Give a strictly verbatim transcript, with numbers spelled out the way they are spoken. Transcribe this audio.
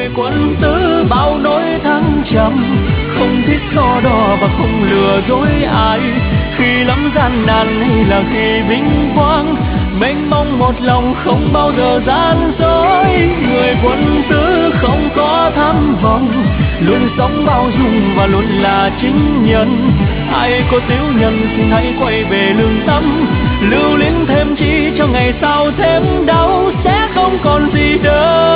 người quân tử bao nỗi thăng trầm, không thích so đo và không lừa dối ai. Khi lắm gian nan hay là khi vinh quang, mênh mông một lòng không bao giờ gian dối. Người quân tử không có tham vọng, luôn sống bao dung và luôn là chính nhân. Ai có tiểu nhân xin hãy quay về lương tâm, lưu luyến thêm chi cho ngày sau thêm đau, sẽ không còn gì đâu.